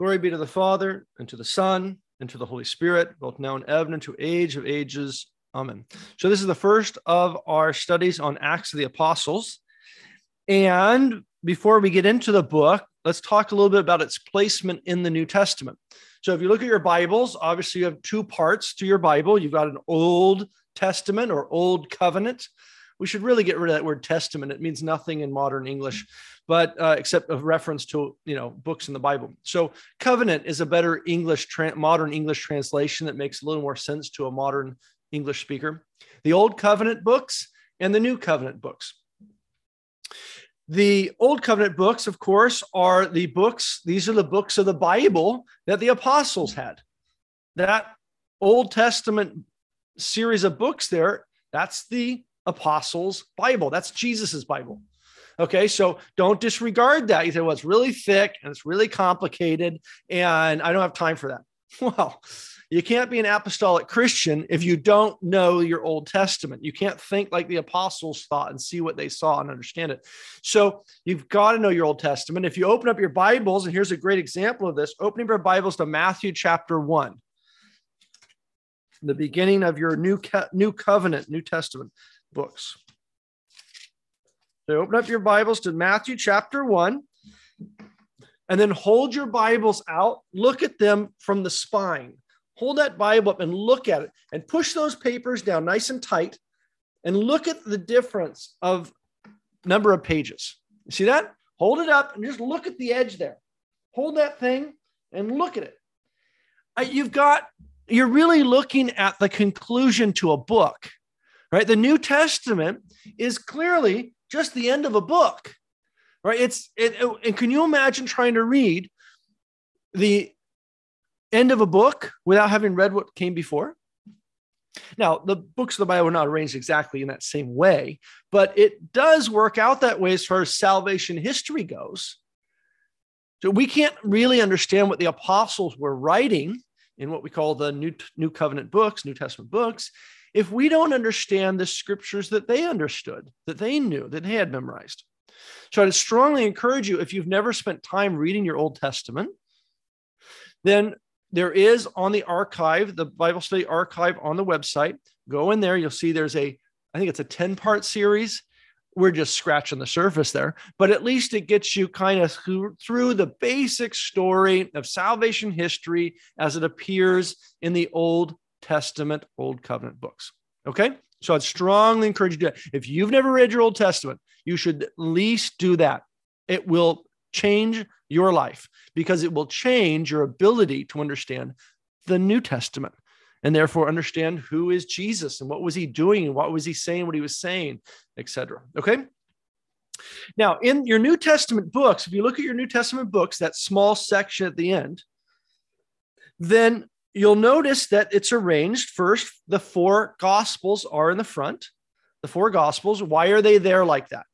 Glory be to the Father, and to the Son, and to the Holy Spirit, both now and ever, and to age of ages. Amen. So this is the first of our studies on Acts of the Apostles. And before we get into the book, let's talk a little bit about its placement in the New Testament. So if you look at your Bibles, obviously you have two parts to your Bible. You've got an Old Testament or Old Covenant. We should really get rid of that word testament. It means nothing in modern English, but except a reference to, books in the Bible. So covenant is a better modern English translation that makes a little more sense to a modern English speaker. The Old Covenant books and the New Covenant books. The Old Covenant books, of course, are the books. These are the books of the Bible that the apostles had. That Old Testament series of books there, that's the apostles' Bible. That's Jesus's Bible. Okay, so don't disregard that. You say, well, it's really thick and it's really complicated, and I don't have time for that. Well, you can't be an apostolic Christian if you don't know your Old Testament. You can't think like the apostles thought and see what they saw and understand it. So you've got to know your Old Testament. If you open up your Bibles, and here's a great example of this, opening your Bibles to Matthew chapter 1, the beginning of your New Covenant, New Testament books. So open up your Bibles to Matthew chapter 1, and then hold your Bibles out. Look at them from the spine. Hold that Bible up and look at it, and push those papers down nice and tight, and look at the difference of number of pages. You see that? Hold it up and just look at the edge there. Hold that thing and look at it. You're really looking at the conclusion to a book. Right? The New Testament is clearly just the end of a book, right? And can you imagine trying to read the end of a book without having read what came before? Now, the books of the Bible are not arranged exactly in that same way, but it does work out that way as far as salvation history goes. So we can't really understand what the apostles were writing in what we call the New Covenant books, New Testament books, if we don't understand the scriptures that they understood, that they knew, that they had memorized. So I'd strongly encourage you, if you've never spent time reading your Old Testament, then there is on the archive, the Bible Study Archive on the website. Go in there, you'll see I think it's a 10-part series. We're just scratching the surface there, but at least it gets you kind of through the basic story of salvation history as it appears in the Old Testament, Old Covenant books. Okay. So I'd strongly encourage you to do that. If you've never read your Old Testament, you should at least do that. It will change your life because it will change your ability to understand the New Testament and therefore understand who is Jesus and what was he doing and what was he saying, what he was saying, etc. Okay. Now, in your New Testament books, if you look at your New Testament books, that small section at the end, then you'll notice that it's arranged. First, the four Gospels are in the front. The four Gospels. Why are they there like that?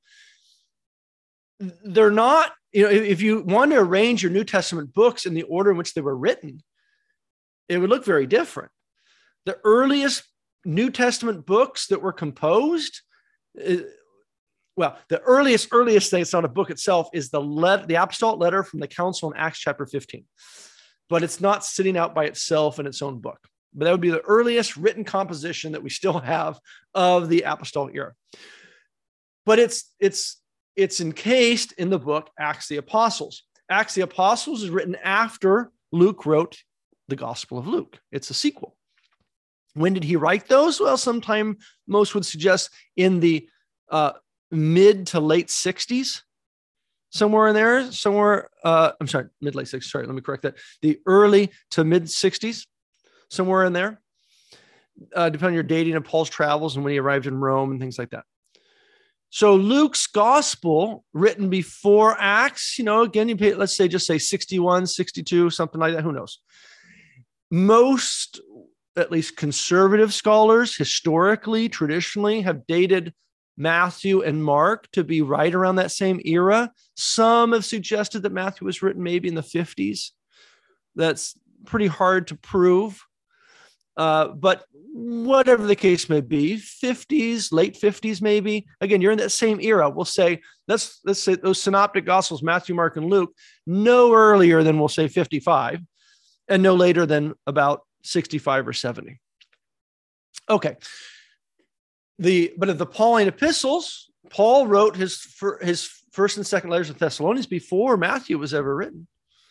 They're not, if you want to arrange your New Testament books in the order in which they were written, it would look very different. The earliest New Testament books that were composed, the earliest thing, it's not a book itself, is the apostolic letter from the council in Acts chapter 15. But it's not sitting out by itself in its own book. But that would be the earliest written composition that we still have of the apostolic era. But it's encased in the book Acts of the Apostles. Acts of the Apostles is written after Luke wrote the Gospel of Luke. It's a sequel. When did he write those? Well, sometime most would suggest in the mid to late 60s. Somewhere in there, mid late 60s. Sorry, let me correct that. The early to mid 60s, somewhere in there, depending on your dating of Paul's travels and when he arrived in Rome and things like that. So Luke's gospel written before Acts, again, let's say 61, 62, something like that. Who knows? Most, at least conservative scholars, historically, traditionally, have dated Matthew and Mark to be right around that same era. Some have suggested that Matthew was written maybe in the 50s. That's pretty hard to prove. But whatever the case may be, 50s, late 50s, maybe. Again, you're in that same era. We'll say, let's say those synoptic gospels, Matthew, Mark, and Luke, no earlier than we'll say 55, and no later than about 65 or 70. Okay. But of the Pauline epistles, Paul wrote his first and second letters of Thessalonians before Matthew was ever written.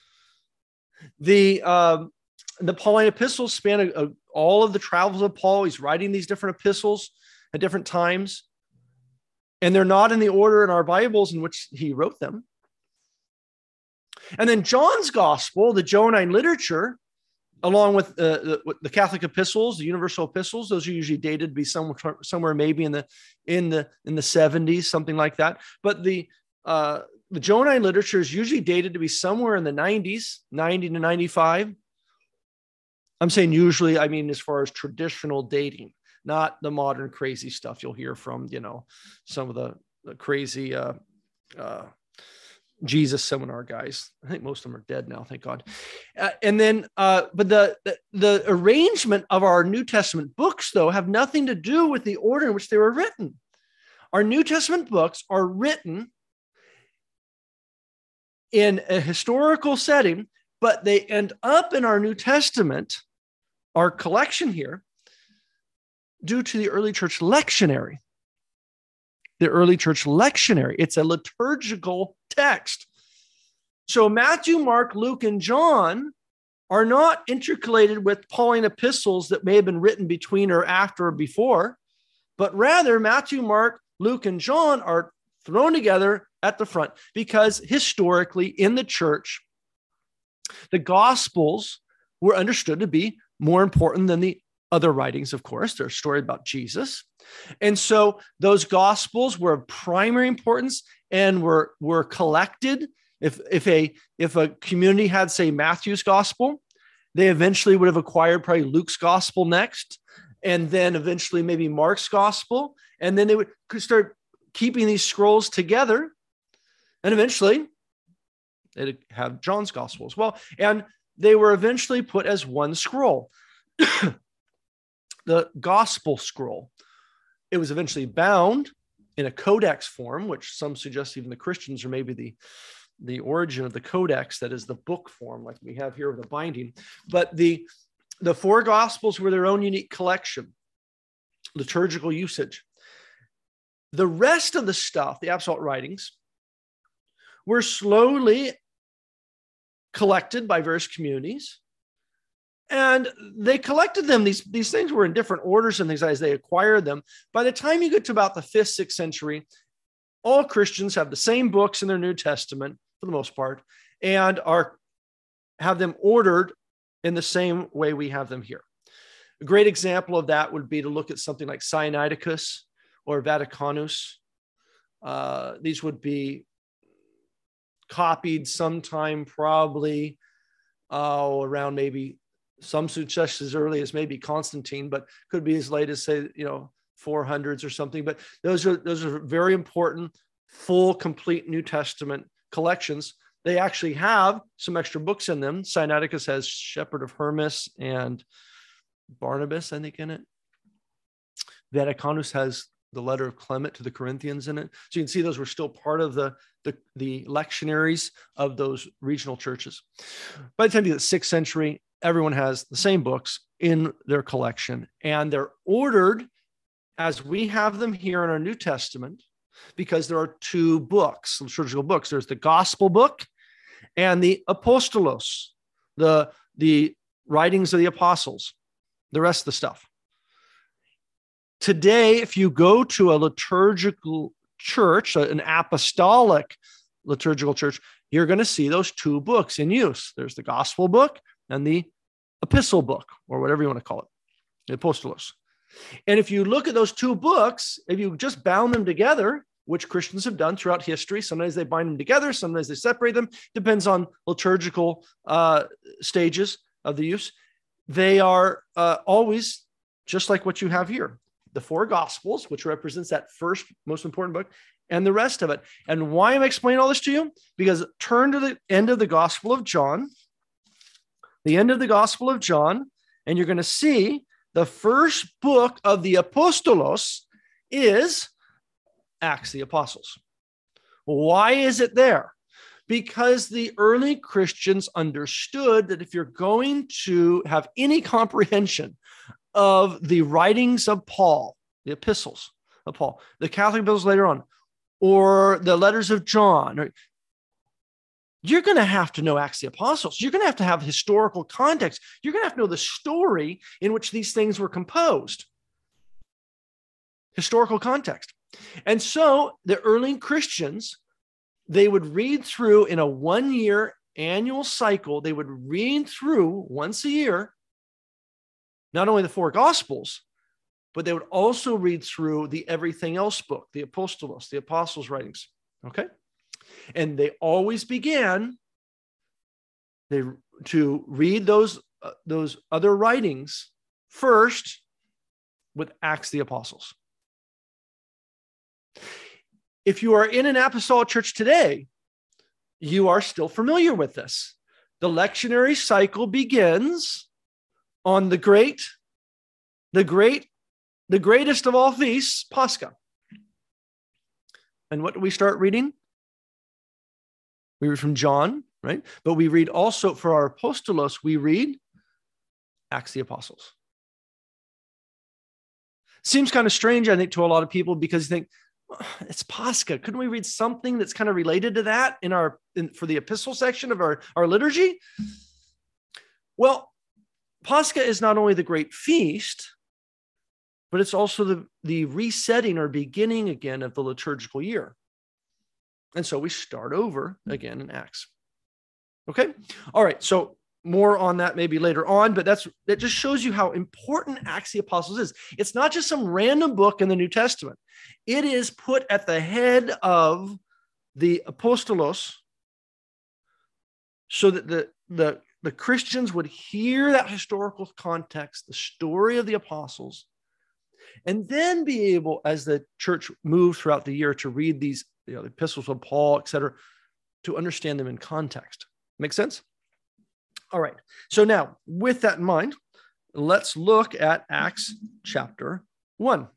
The Pauline epistles span all of the travels of Paul. He's writing these different epistles at different times, and they're not in the order in our Bibles in which he wrote them. And then John's gospel, the Johannine literature, along with the Catholic epistles, the universal epistles, those are usually dated to be somewhere maybe in the 70s, something like that. But the Johannine literature is usually dated to be somewhere in the 90s, 90 to 95. I'm saying usually, I mean, as far as traditional dating, not the modern crazy stuff you'll hear from, some of the crazy Jesus seminar guys. I think most of them are dead now, thank God. But the arrangement of our New Testament books, though, have nothing to do with the order in which they were written. Our New Testament books are written in a historical setting, but they end up in our New Testament, our collection here, due to the early church lectionary. The early church lectionary. It's a liturgical text. So Matthew, Mark, Luke, and John are not intercalated with Pauline epistles that may have been written between or after or before, but rather Matthew, Mark, Luke, and John are thrown together at the front because historically in the church, the Gospels were understood to be more important than the other writings, of course. They're a story about Jesus. And so those Gospels were of primary importance and were collected. If a community had, say, Matthew's Gospel, they eventually would have acquired probably Luke's Gospel next, and then eventually maybe Mark's Gospel. And then they would start keeping these scrolls together. And eventually they'd have John's Gospel as well. And they were eventually put as one scroll. The Gospel scroll. It was eventually bound in a codex form, which some suggest even the Christians are maybe the origin of the codex, that is the book form like we have here with a binding. But the four Gospels were their own unique collection, liturgical usage. The rest of the stuff, the apostolic writings, were slowly collected by various communities. And they collected them. These things were in different orders and things as they acquired them. By the time you get to about the 5th, 6th century, all Christians have the same books in their New Testament, for the most part, and have them ordered in the same way we have them here. A great example of that would be to look at something like Sinaiticus or Vaticanus. These would be copied sometime probably around maybe some suggest as early as maybe Constantine, but could be as late as, say, 400s or something. But those are very important, full, complete New Testament collections. They actually have some extra books in them. Sinaiticus has Shepherd of Hermas and Barnabas, I think, in it. Vaticanus has the letter of Clement to the Corinthians in it. So you can see those were still part of the lectionaries of those regional churches. By the time you get the 6th century, everyone has the same books in their collection, and they're ordered as we have them here in our New Testament, because there are two books, liturgical books. There's the Gospel book and the Apostolos, the writings of the apostles, the rest of the stuff. Today, if you go to a liturgical church, an apostolic liturgical church, you're going to see those two books in use. There's the Gospel book and the Epistle book, or whatever you want to call it, the Apostolos. And if you look at those two books, if you just bound them together, which Christians have done throughout history, sometimes they bind them together, sometimes they separate them, depends on liturgical stages of the use. They are always just like what you have here. The four Gospels, which represents that first most important book, and the rest of it. And why am I explaining all this to you? Because turn to the end of the Gospel of John, and you're going to see the first book of the Apostolos is Acts of the Apostles. Why is it there? Because the early Christians understood that if you're going to have any comprehension of the writings of Paul, the epistles of Paul, the Catholic epistles later on, or the letters of John, you're going to have to know Acts of the Apostles. You're going to have historical context. You're going to have to know the story in which these things were composed. Historical context. And so the early Christians, they would read through in a 1-year annual cycle, they would read through once a year, not only the 4 Gospels, but they would also read through the everything else book, the Apostolos, the Apostles' writings. Okay? And they always began to read those other writings first with Acts of the Apostles. If you are in an apostolic church today, you are still familiar with this. The lectionary cycle begins on the greatest of all feasts, Pascha. And what do we start reading? We read from John, right? But we read also for our apostolos, we read Acts of the Apostles. Seems kind of strange, I think, to a lot of people because you think, it's Pascha. Couldn't we read something that's kind of related to that for the epistle section of our liturgy? Well, Pascha is not only the great feast, but it's also the resetting or beginning again of the liturgical year. And so we start over again in Acts. Okay? All right. So more on that maybe later on, but that just shows you how important Acts of the Apostles is. It's not just some random book in the New Testament. It is put at the head of the Apostolos so that the Christians would hear that historical context, the story of the apostles, and then be able, as the church moved throughout the year, to read these the epistles of Paul, etc., to understand them in context. Make sense? All right. So now, with that in mind, let's look at Acts chapter 1.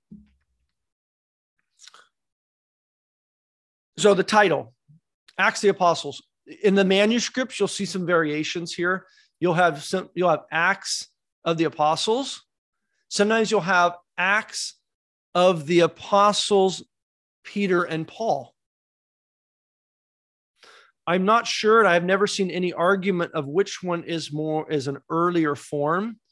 So the title, Acts of the Apostles. In the manuscripts, you'll see some variations here. You'll have Acts of the Apostles. Sometimes you'll have Acts of the Apostles, Peter and Paul. I'm not sure, and I've never seen any argument of which one is an earlier form.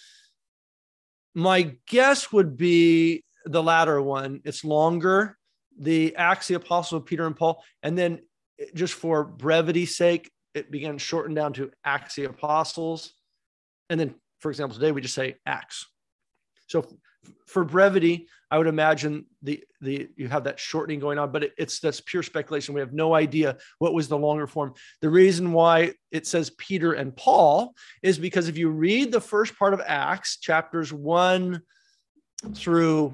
My guess would be the latter one. It's longer, the Acts of the Apostles, Peter and Paul, and then just for brevity's sake, it began shortened down to Acts of the Apostles. And then, for example, today we just say Acts. So for brevity, I would imagine you have that shortening going on, but that's pure speculation. We have no idea what was the longer form. The reason why it says Peter and Paul is because if you read the first part of Acts, chapters 1 through,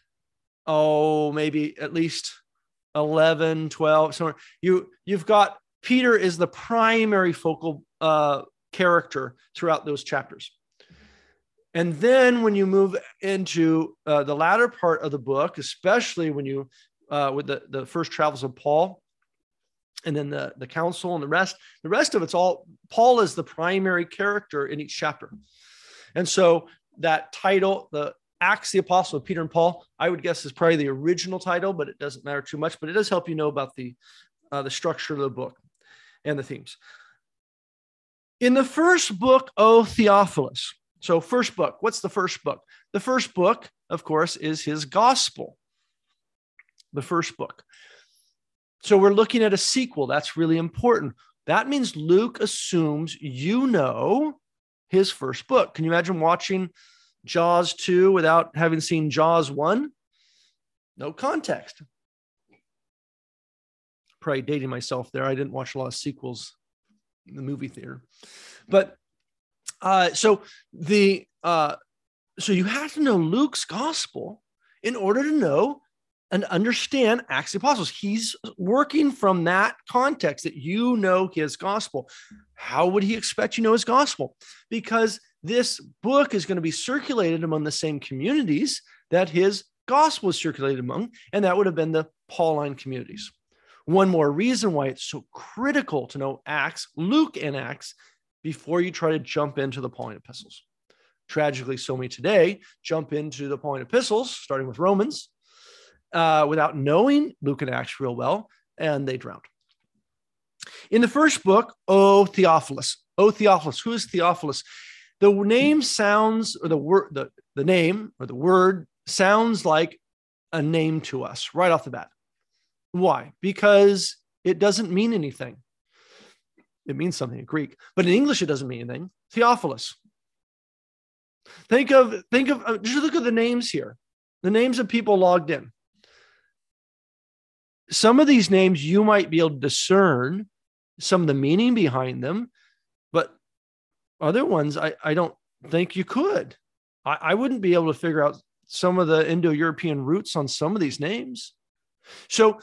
maybe at least 11, 12, somewhere, you've got Peter is the primary focal character throughout those chapters. And then when you move into the latter part of the book, especially when you, with the first travels of Paul, and then the council and the rest of it's all, Paul is the primary character in each chapter. And so that title, the Acts of the Apostle of Peter and Paul, I would guess is probably the original title, but it doesn't matter too much, but it does help you know about the structure of the book and the themes. In the first book, O Theophilus. So first book, what's the first book? The first book, of course, is his gospel. The first book. So we're looking at a sequel. That's really important. That means Luke assumes you know his first book. Can you imagine watching Jaws 2 without having seen Jaws 1? No context. Probably dating myself there. I didn't watch a lot of sequels in the movie theater. But so you have to know Luke's gospel in order to know and understand Acts of the Apostles. He's working from that context that you know his gospel. How would he expect you know his gospel? Because this book is going to be circulated among the same communities that his gospel was circulated among, and that would have been the Pauline communities. One more reason why it's so critical to know Acts, Luke and Acts, before you try to jump into the Pauline epistles. Tragically, so many today jump into the Pauline epistles, starting with Romans, without knowing Luke and Acts real well, and they drowned. In the first book, O Theophilus. O Theophilus. Who is Theophilus? The name sounds, or the name or the word sounds like a name to us right off the bat. Why? Because it doesn't mean anything. It means something in Greek, but in English it doesn't mean anything. Theophilus. Think of just look at the names here. The names of people logged in. Some of these names you might be able to discern some of the meaning behind them, but other ones I don't think you could. I wouldn't be able to figure out some of the Indo-European roots on some of these names. So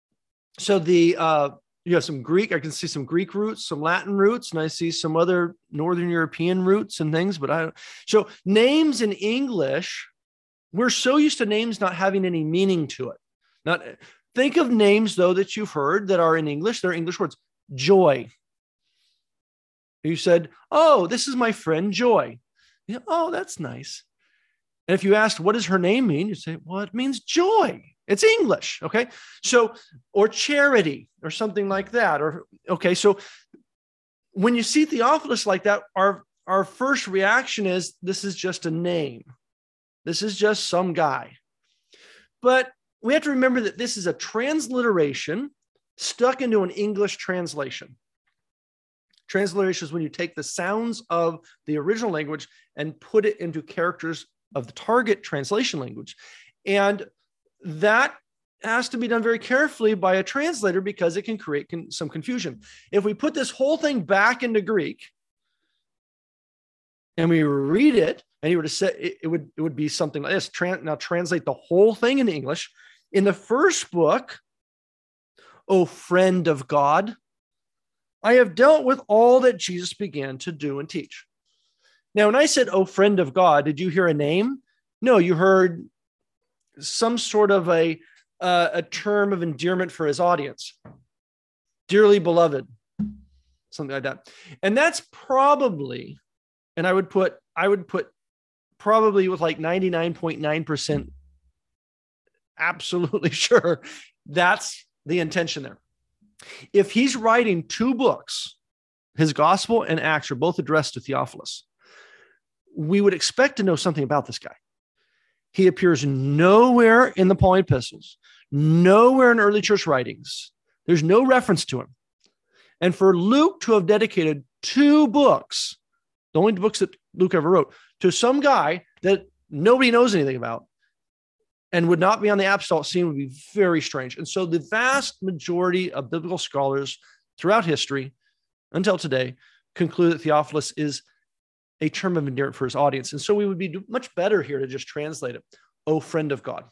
you have some Greek, I can see some Greek roots, some Latin roots, and I see some other Northern European roots and things, so names in English, we're so used to names not having any meaning to it. Think of names, though, that you've heard that are in English. They're English words. Joy. You said, oh, this is my friend Joy. Oh, that's nice. And if you asked, what does her name mean? You say, well, it means joy. It's English. Okay. So, or charity or something like that. So when you see Theophilus like that, our first reaction is, this is just a name. This is just some guy. But we have to remember that this is a transliteration stuck into an English translation. Transliteration is when you take the sounds of the original language and put it into characters of the target translation language. And that has to be done very carefully by a translator because it can create some confusion. If we put this whole thing back into Greek and we read it, and you were to say it would be something like this. Now translate the whole thing into English. In the first book, O friend of God, I have dealt with all that Jesus began to do and teach. Now, when I said, oh, friend of God, did you hear a name? No, you heard some sort of a term of endearment for his audience. Dearly beloved, something like that. And that's probably, and I would put probably with like 99.9% absolutely sure that's the intention there. If he's writing two books, his gospel and Acts are both addressed to Theophilus, we would expect to know something about this guy. He appears nowhere in the Pauline epistles, nowhere in early church writings. There's no reference to him. And for Luke to have dedicated two books, the only books that Luke ever wrote, to some guy that nobody knows anything about and would not be on the apostolic scene would be very strange. And so the vast majority of biblical scholars throughout history until today conclude that Theophilus is a term of endearment for his audience. And so we would be much better here to just translate it, O friend of God.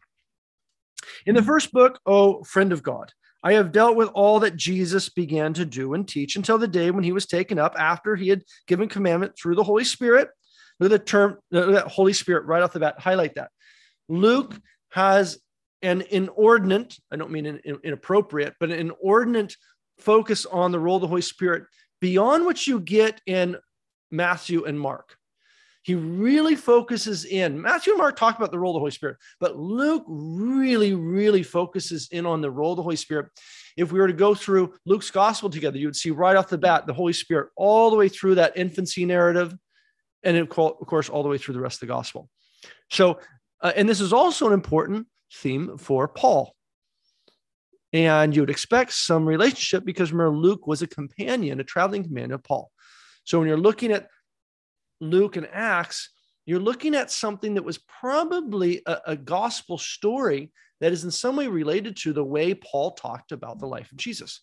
In the first book, O friend of God, I have dealt with all that Jesus began to do and teach until the day when he was taken up after he had given commandment through the Holy Spirit. Look at the term, that Holy Spirit right off the bat, highlight that. Luke has an inordinate, I don't mean inappropriate, but an inordinate focus on the role of the Holy Spirit beyond what you get in Matthew and Mark. He really focuses in. Matthew and Mark talk about the role of the Holy Spirit, but Luke really, really focuses in on the role of the Holy Spirit. If we were to go through Luke's gospel together, you would see right off the bat the Holy Spirit all the way through that infancy narrative, and of course, all the way through the rest of the gospel. So, and this is also an important theme for Paul. And you would expect some relationship because remember, Luke was a companion, a traveling companion of Paul. So when you're looking at Luke and Acts, you're looking at something that was probably a gospel story that is in some way related to the way Paul talked about the life of Jesus.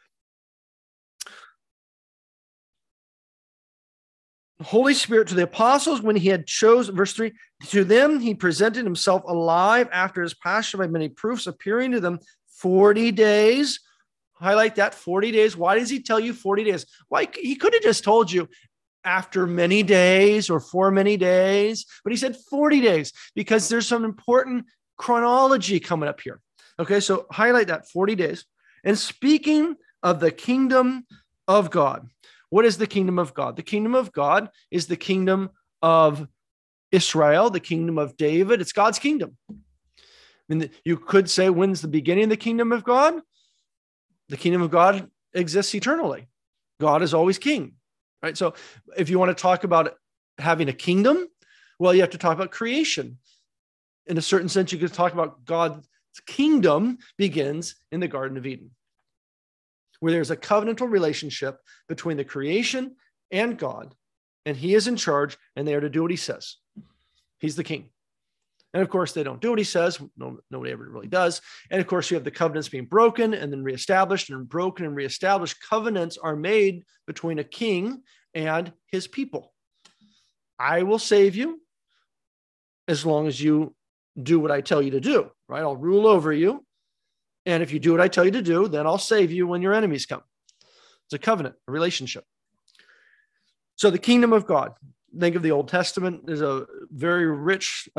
Holy Spirit to the apostles when he had chosen, verse 3, to them he presented himself alive after his passion by many proofs, appearing to them 40 days. Highlight that, 40 days. Why does he tell you 40 days? Why? He could have just told you after many days or for many days, but he said 40 days because there's some important chronology coming up here. Okay, so highlight that 40 days. And speaking of the kingdom of God, what is the kingdom of God? The kingdom of God is the kingdom of Israel, the kingdom of David. It's God's kingdom. I mean, you could say, when's the beginning of the kingdom of God? The kingdom of God exists eternally. God is always king, right? So if you want to talk about having a kingdom, well, you have to talk about creation. In a certain sense, you could talk about God's kingdom begins in the Garden of Eden, where there's a covenantal relationship between the creation and God, and he is in charge, and they are to do what he says. He's the king. And of course, they don't do what he says. Nobody ever really does. And of course, you have the covenants being broken and then reestablished, and broken and reestablished. Covenants are made between a king and his people. I will save you as long as you do what I tell you to do, right? I'll rule over you. And if you do what I tell you to do, then I'll save you when your enemies come. It's a covenant, a relationship. So the kingdom of God, think of the Old Testament. There's a very rich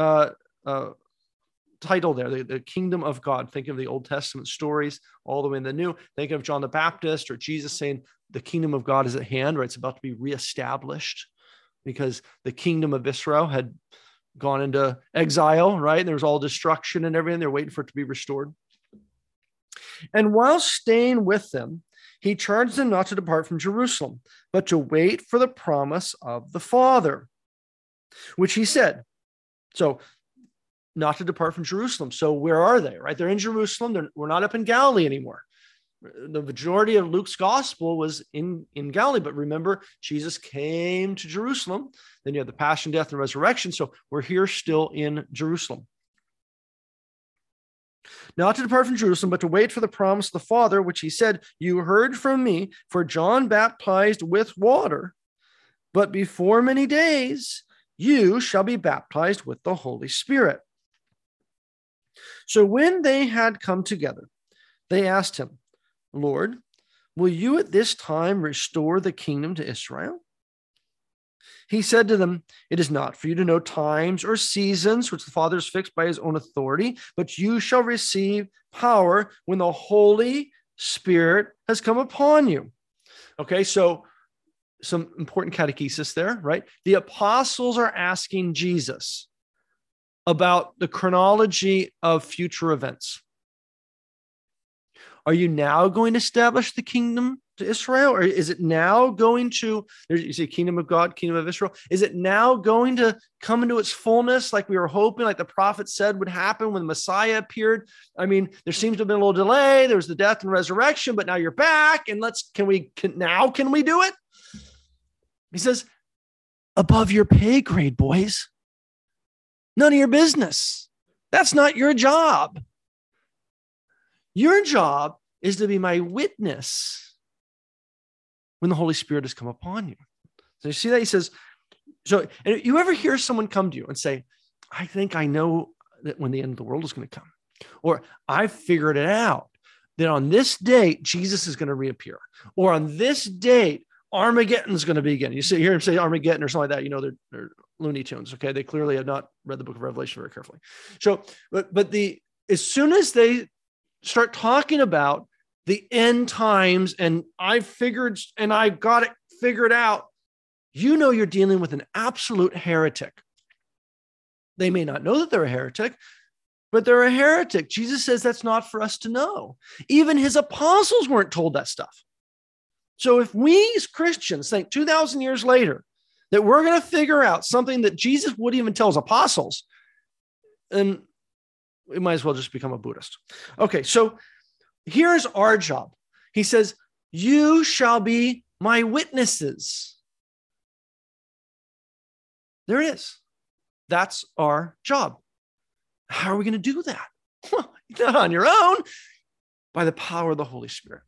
title there, the kingdom of God. Think of the Old Testament stories all the way in the New. Think of John the Baptist or Jesus saying the kingdom of God is at hand, right? It's about to be reestablished because the kingdom of Israel had gone into exile, right? There was all destruction and everything. They're waiting for it to be restored. And while staying with them, he charged them not to depart from Jerusalem, but to wait for the promise of the Father, which he said. So not to depart from Jerusalem. So where are they, right? They're in Jerusalem. We're not up in Galilee anymore. The majority of Luke's gospel was in Galilee, but remember, Jesus came to Jerusalem. Then you have the passion, death, and resurrection. So we're here still in Jerusalem. Not to depart from Jerusalem, but to wait for the promise of the Father, which he said, you heard from me, for John baptized with water, but before many days, you shall be baptized with the Holy Spirit. So when they had come together, they asked him, Lord, will you at this time restore the kingdom to Israel? He said to them, it is not for you to know times or seasons which the Father has fixed by his own authority, but you shall receive power when the Holy Spirit has come upon you. Okay, so some important catechesis there, right? The apostles are asking Jesus about the chronology of future events. Are you now going to establish the kingdom to Israel? Or is it now going to, you see kingdom of God, kingdom of Israel, is it now going to come into its fullness like we were hoping, like the prophet said would happen when the Messiah appeared? I mean, there seems to have been a little delay. There was the death and resurrection, but now you're back, and can we do it? He says, above your pay grade, boys. None of your business. That's not your job. Your job is to be my witness when the Holy Spirit has come upon you. So you see that? He says, so and you ever hear someone come to you and say, I think I know that when the end of the world is going to come, or I figured it out that on this date, Jesus is going to reappear, or on this date, Armageddon is going to begin. You hear him say Armageddon or something like that, you know, they're Looney Tunes. Okay. They clearly have not read the book of Revelation very carefully. So, but as soon as they start talking about the end times and I got it figured out, you know, you're dealing with an absolute heretic. They may not know that they're a heretic, but they're a heretic. Jesus says that's not for us to know. Even his apostles weren't told that stuff. So if we as Christians think 2,000 years later that we're going to figure out something that Jesus wouldn't even tell his apostles, then we might as well just become a Buddhist. Okay, so here's our job. He says, you shall be my witnesses. There it is. That's our job. How are we going to do that? Well, not on your own, by the power of the Holy Spirit.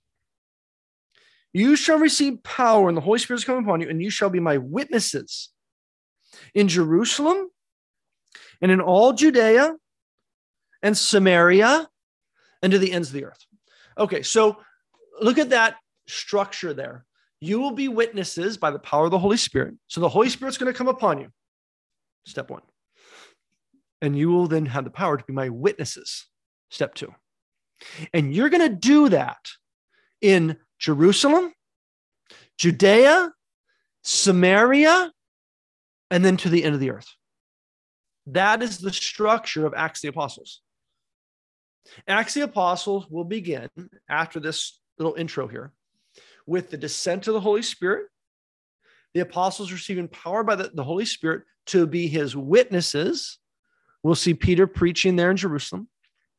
You shall receive power, and the Holy Spirit is coming upon you, and you shall be my witnesses in Jerusalem and in all Judea and Samaria and to the ends of the earth. Okay, so look at that structure there. You will be witnesses by the power of the Holy Spirit. So the Holy Spirit's going to come upon you. Step 1. And you will then have the power to be my witnesses. Step 2. And you're going to do that in Jerusalem, Judea, Samaria, and then to the end of the earth. That is the structure of Acts of the Apostles. Acts of the Apostles will begin after this little intro here with the descent of the Holy Spirit, the apostles receiving power by the Holy Spirit to be his witnesses. We'll see Peter preaching there in Jerusalem.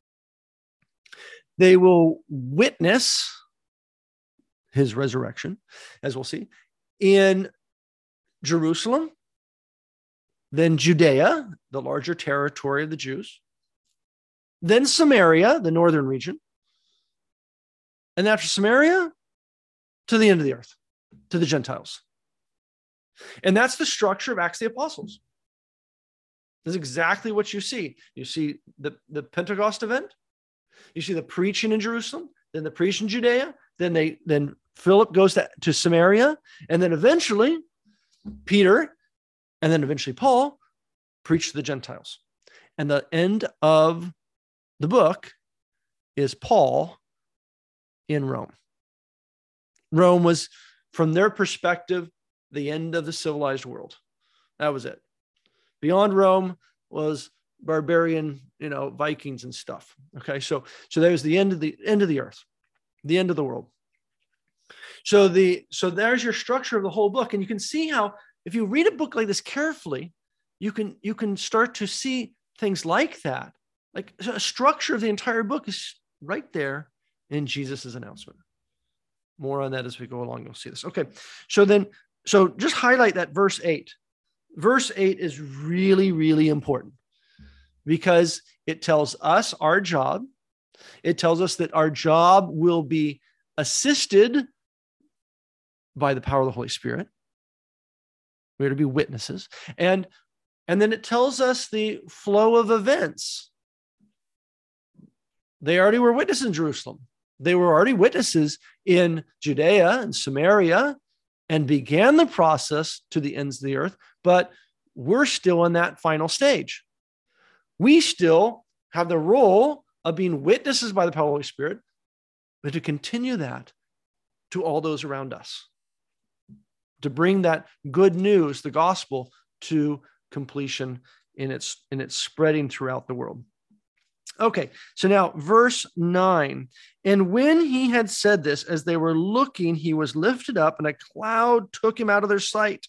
They will witness his resurrection, as we'll see, in Jerusalem, then Judea, the larger territory of the Jews, then Samaria, the northern region, and after Samaria, to the end of the earth, to the Gentiles. And that's the structure of Acts of the Apostles. That's exactly what you see. You see the Pentecost event, you see the preaching in Jerusalem, then the preaching in Judea, then Philip goes to Samaria, and then eventually Peter, and then eventually Paul preach to the Gentiles. And the end of the book is Paul in Rome. Rome was, from their perspective, the end of the civilized world. That was it. Beyond Rome was barbarian, Vikings and stuff. Okay, so that was the end of the earth, the end of the world. So there's your structure of the whole book, and you can see how if you read a book like this carefully, you can start to see things like that. Like a structure of the entire book is right there in Jesus's announcement. More on that as we go along. You'll see this. Okay. So just highlight that verse 8. Verse 8 is really, really important because it tells us our job. It tells us that our job will be assisted by the power of the Holy Spirit. We're to be witnesses. And then it tells us the flow of events. They already were witnesses in Jerusalem. They were already witnesses in Judea and Samaria and began the process to the ends of the earth, but we're still in that final stage. We still have the role of being witnesses by the power of the Holy Spirit, but to continue that to all those around us, to bring that good news, the gospel, to completion in its spreading throughout the world. Okay, so now verse 9. And when he had said this, as they were looking, he was lifted up, and a cloud took him out of their sight.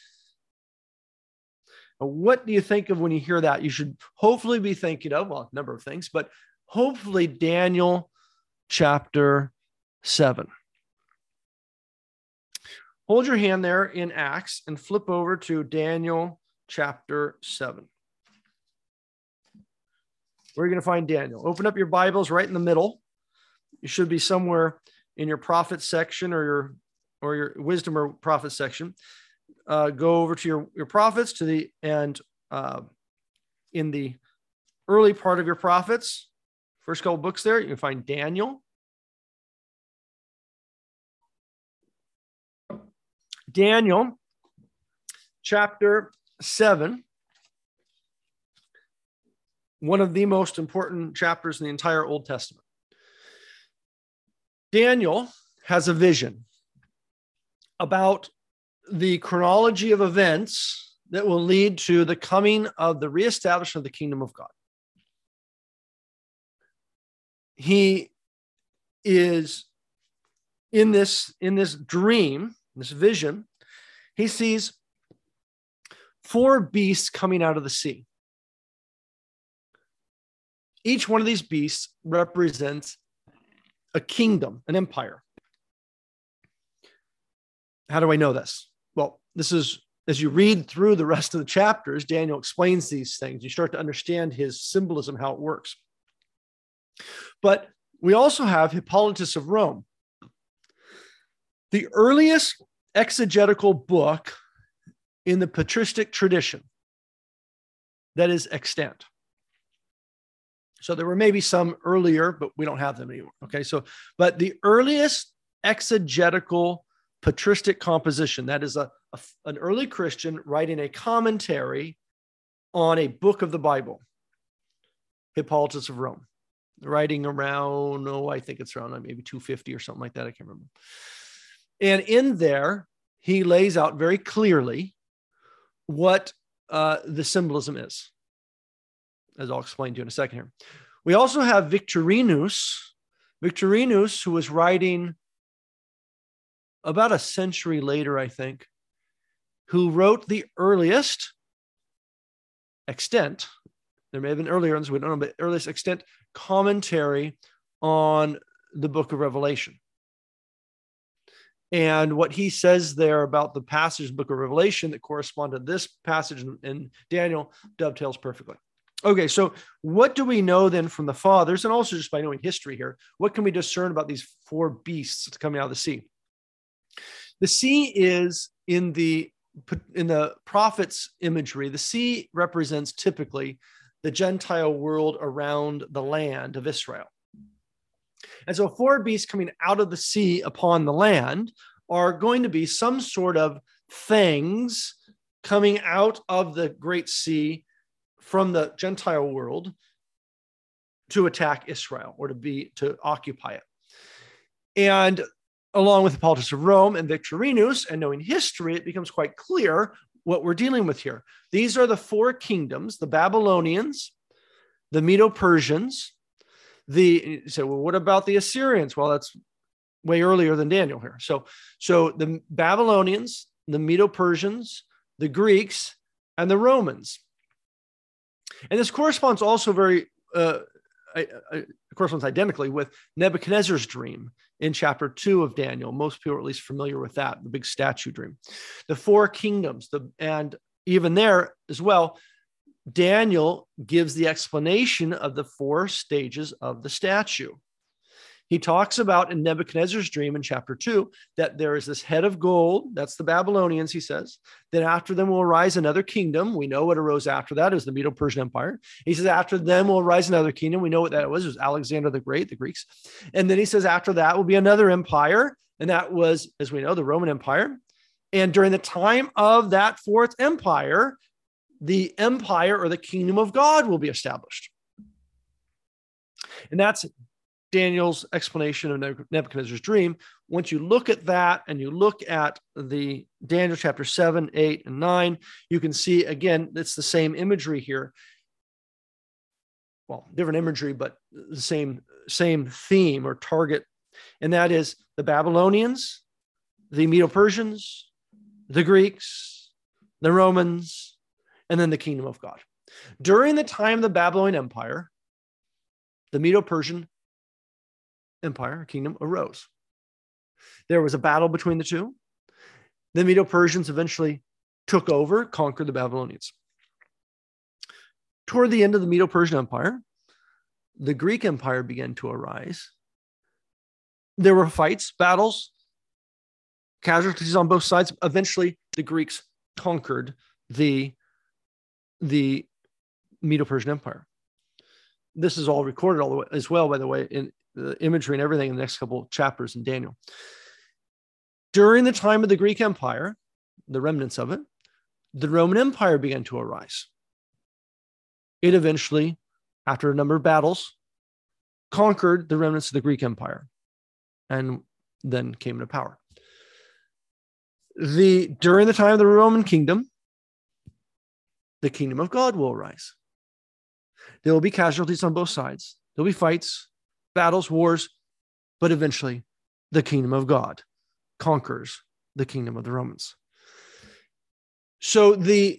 Now, what do you think of when you hear that? You should hopefully be thinking of, well, a number of things, but hopefully Daniel chapter 7. Hold your hand there in Acts and flip over to Daniel chapter 7. Where are you going to find Daniel? Open up your Bibles right in the middle. You should be somewhere in your prophet section or your wisdom or prophet section. Go over to your prophets in the early part of your prophets, first couple books there, you can find Daniel. Daniel chapter 7. One of the most important chapters in the entire Old Testament. Daniel has a vision about the chronology of events that will lead to the coming of the reestablishment of the kingdom of God. He is in this dream, this vision, he sees 4 beasts coming out of the sea. Each one of these beasts represents a kingdom, an empire. How do I know this? Well, this is, as you read through the rest of the chapters, Daniel explains these things. You start to understand his symbolism, how it works. But we also have Hippolytus of Rome. The earliest exegetical book in the patristic tradition that is extant. So there were maybe some earlier, but we don't have them anymore. Okay, but the earliest exegetical patristic composition. That is an early Christian writing a commentary on a book of the Bible. Hippolytus of Rome, writing around, I think it's around maybe 250 or something like that. I can't remember. And in there, he lays out very clearly what the symbolism is, as I'll explain to you in a second here. We also have Victorinus, who was writing about a century later, I think, who wrote the earliest extant, there may have been earlier ones, we don't know, but earliest extant commentary on the book of Revelation. And what he says there about the passage of the book of Revelation that correspond to this passage in Daniel dovetails perfectly. Okay, so what do we know then from the fathers, and also just by knowing history here, what can we discern about these four beasts coming out of the sea? The sea is in the prophet's imagery. The sea represents typically the Gentile world around the land of Israel. And so four beasts coming out of the sea upon the land are going to be some sort of things coming out of the great sea from the Gentile world to attack Israel or to occupy it. And along with Hippolytus of Rome and Victorinus, and knowing history, it becomes quite clear what we're dealing with here. These are the four kingdoms: the Babylonians, the Medo-Persians, so what about the Assyrians? Well, that's way earlier than Daniel here. So the Babylonians, the Medo-Persians, the Greeks, and the Romans. And this corresponds also corresponds identically with Nebuchadnezzar's dream in chapter 2 of Daniel. Most people are at least familiar with that, the big statue dream. The four kingdoms, and even there as well, Daniel gives the explanation of the four stages of the statue. He talks about in Nebuchadnezzar's dream in chapter 2 that there is this head of gold. That's the Babylonians, he says. Then after them will arise another kingdom. We know what arose after that is the Medo-Persian Empire. He says after them will arise another kingdom. We know what that was. It was Alexander the Great, the Greeks. And then he says after that will be another empire. And that was, as we know, the Roman Empire. And during the time of that fourth empire, the empire or the kingdom of God will be established. And that's Daniel's explanation of Nebuchadnezzar's dream. Once you look at that and you look at the Daniel chapter 7, 8, and 9, you can see, again, it's the same imagery here. Well, different imagery, but the same theme or target. And that is the Babylonians, the Medo-Persians, the Greeks, the Romans, and then the kingdom of God. During the time of the Babylonian Empire, the Medo-Persian Empire, kingdom, arose. There was a battle between the two. The Medo-Persians eventually took over, conquered the Babylonians. Toward the end of the Medo-Persian Empire, the Greek Empire began to arise. There were fights, battles, casualties on both sides. Eventually, the Greeks conquered the Medo-Persian Empire. This is all recorded all the way as well, by the way, in the imagery and everything in the next couple of chapters in Daniel. During the time of the Greek Empire, the remnants of it, the Roman Empire began to arise. It eventually, after a number of battles, conquered the remnants of the Greek Empire and then came into power. During the time of the Roman kingdom, the kingdom of God will arise. There will be casualties on both sides. There'll be fights, battles, wars, but eventually the kingdom of God conquers the kingdom of the Romans. So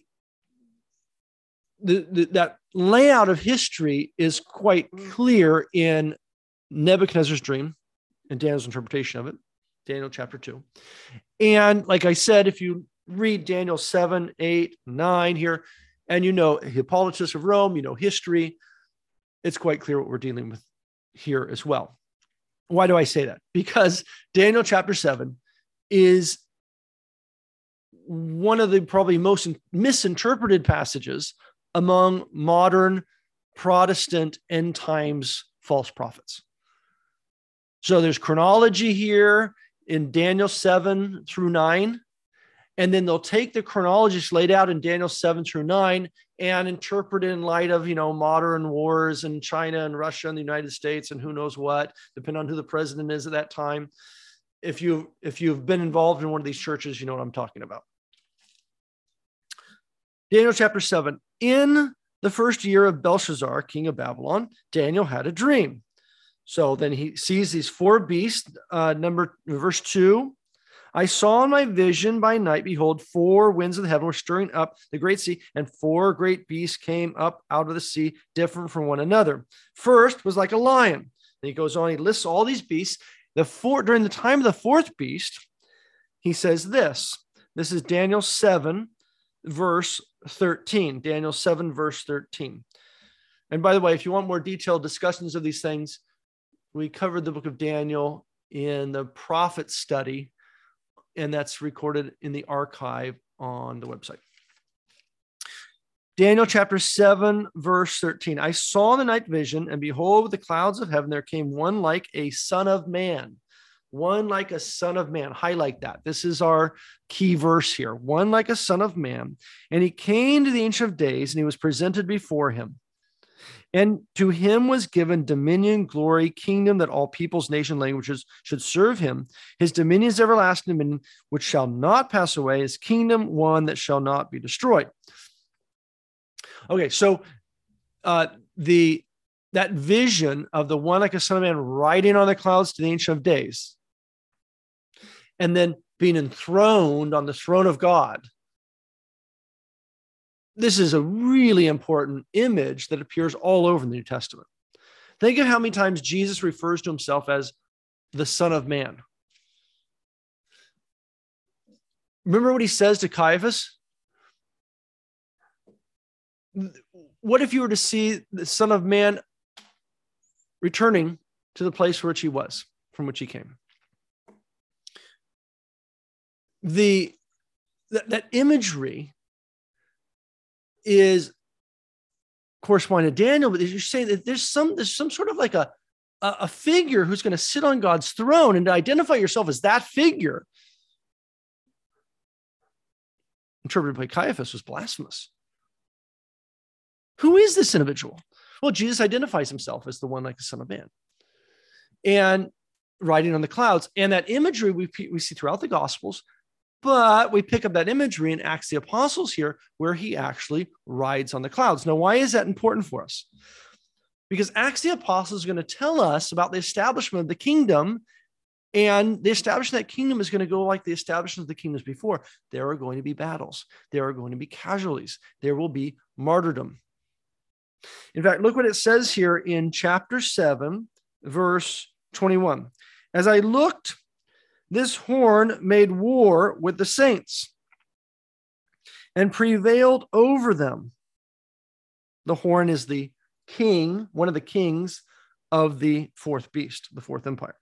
that layout of history is quite clear in Nebuchadnezzar's dream and Daniel's interpretation of it, Daniel chapter 2. And like I said, if you read Daniel 7, 8, 9 here, and you know Hippolytus of Rome, you know history, it's quite clear what we're dealing with here as well. Why do I say that? Because Daniel chapter 7 is one of the probably most misinterpreted passages among modern Protestant end times false prophets. So there's chronology here. in Daniel 7 through 9. And then they'll take the chronologies laid out in Daniel 7 through 9 and interpret it in light of, modern wars in China and Russia and the United States and who knows what, depending on who the president is at that time. If you've been involved in one of these churches, you know what I'm talking about. Daniel chapter 7. In the first year of Belshazzar, king of Babylon, Daniel had a dream. So then he sees these four beasts, verse 2. I saw in my vision by night, behold, four winds of the heaven were stirring up the great sea, and four great beasts came up out of the sea, different from one another. First was like a lion. Then he goes on, he lists all these beasts. During the time of the fourth beast, he says this. This is Daniel 7, verse 13. Daniel 7, verse 13. And by the way, if you want more detailed discussions of these things, we covered the book of Daniel in the prophet study, and that's recorded in the archive on the website. Daniel chapter 7, verse 13. I saw in the night vision, and behold, with the clouds of heaven, there came one like a son of man. One like a son of man. Highlight that. This is our key verse here. One like a son of man. And he came to the Ancient of Days, and he was presented before him. And to him was given dominion, glory, kingdom, that all peoples, nations, languages should serve him. His dominion is everlasting dominion, which shall not pass away. His kingdom, one that shall not be destroyed. Okay, so that vision of the one like a son of man riding on the clouds to the Ancient of Days, and then being enthroned on the throne of God. This is a really important image that appears all over the New Testament. Think of how many times Jesus refers to himself as the Son of Man. Remember what he says to Caiaphas? What if you were to see the Son of Man returning to the place which he was, from which he came? That imagery is corresponding to Daniel, but you say that there's some sort of like a figure who's going to sit on God's throne, and to identify yourself as that figure, interpreted by Caiaphas, was blasphemous. Who is this individual? Well, Jesus identifies himself as the one like the Son of Man, and riding on the clouds. And that imagery we see throughout the Gospels, but we pick up that imagery in Acts of the Apostles here, where he actually rides on the clouds. Now, why is that important for us? Because Acts of the Apostles is going to tell us about the establishment of the kingdom, and the establishment of that kingdom is going to go like the establishment of the kingdoms before. There are going to be battles. There are going to be casualties. There will be martyrdom. In fact, look what it says here in chapter 7, verse 21. As I looked, this horn made war with the saints and prevailed over them. The horn is the king, one of the kings of the fourth beast, the fourth empire.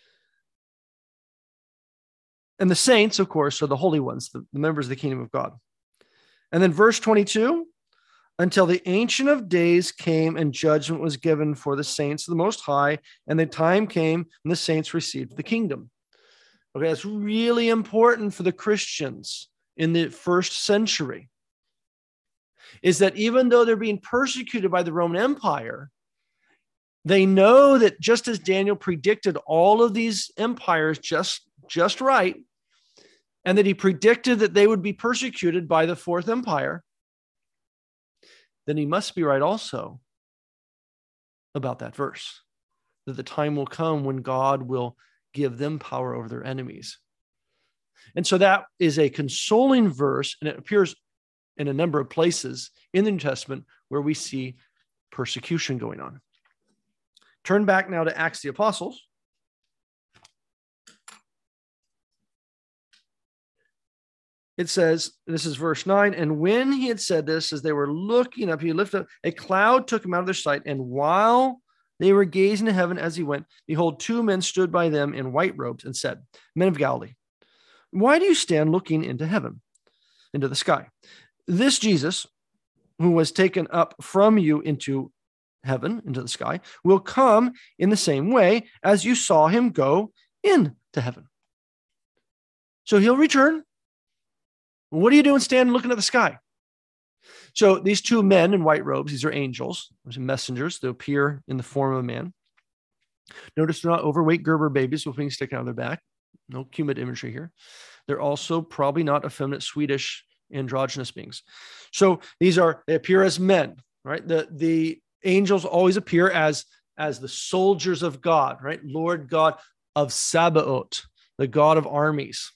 And the saints, of course, are the holy ones, the members of the kingdom of God. And then verse 22, until the Ancient of Days came and judgment was given for the saints of the Most High, and the time came and the saints received the kingdom. Okay, that's really important for the Christians in the first century, is that even though they're being persecuted by the Roman Empire, they know that just as Daniel predicted all of these empires just right, and that he predicted that they would be persecuted by the fourth empire, then he must be right also about that verse, that the time will come when God will give them power over their enemies. And so that is a consoling verse, and it appears in a number of places in the New Testament where we see persecution going on. Turn back now to Acts of the Apostles. It says, this is verse 9, and when he had said this, as they were looking up, he lifted up, a cloud took him out of their sight, and while they were gazing to heaven as he went, behold, two men stood by them in white robes and said, Men of Galilee, why do you stand looking into heaven, into the sky? This Jesus, who was taken up from you into heaven, into the sky, will come in the same way as you saw him go into heaven. So he'll return. What are you doing standing looking at the sky? So these two men in white robes, these are angels, messengers. They appear in the form of a man. Notice they're not overweight Gerber babies with wings sticking out of their back. No Cumid imagery here. They're also probably not effeminate Swedish androgynous beings. So they appear as men, right? The angels always appear as the soldiers of God, right? Lord God of Sabaoth, the God of armies.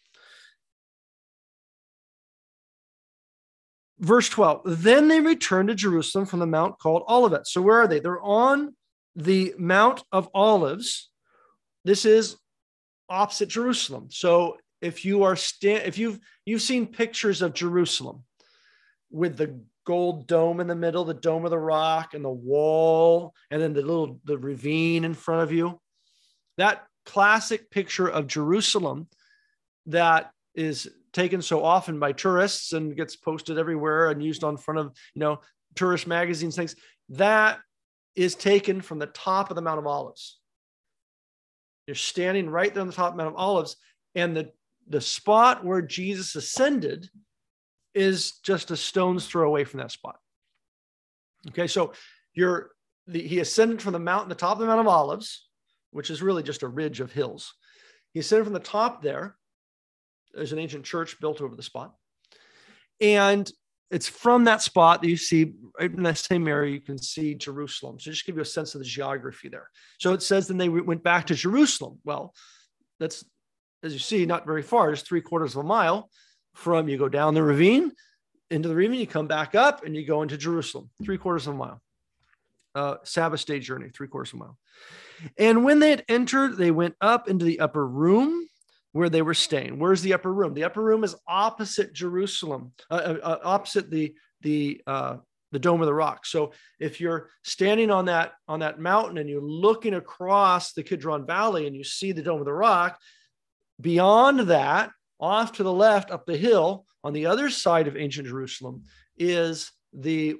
Verse 12, then they returned to Jerusalem from the mount called Olivet. So where are they? They're on the Mount of Olives. This is opposite Jerusalem. So if you are if you've seen pictures of Jerusalem with the gold dome in the middle, the Dome of the Rock, and the wall, and then the ravine in front of you, that classic picture of Jerusalem that is taken so often by tourists and gets posted everywhere and used on front of, tourist magazines, things, that is taken from the top of the Mount of Olives. You're standing right there on the top of the Mount of Olives, and the spot where Jesus ascended is just a stone's throw away from that spot. Okay, so he ascended from the mountain, the top of the Mount of Olives, which is really just a ridge of hills. He ascended from the top there. There's an ancient church built over the spot. And it's from that spot that you see, right in that same area, you can see Jerusalem. So just give you a sense of the geography there. So it says then they went back to Jerusalem. Well, that's, as you see, not very far, just 3/4 of a mile from, you go down the ravine, into the ravine, you come back up and you go into Jerusalem, 3/4 of a mile. Sabbath day journey, 3/4 of a mile. And when they had entered, they went up into the upper room where they were staying. Where's the upper room? The upper room is opposite Jerusalem, opposite the Dome of the Rock. So if you're standing on that mountain and you're looking across the Kidron Valley and you see the Dome of the Rock, beyond that, off to the left up the hill on the other side of ancient Jerusalem is the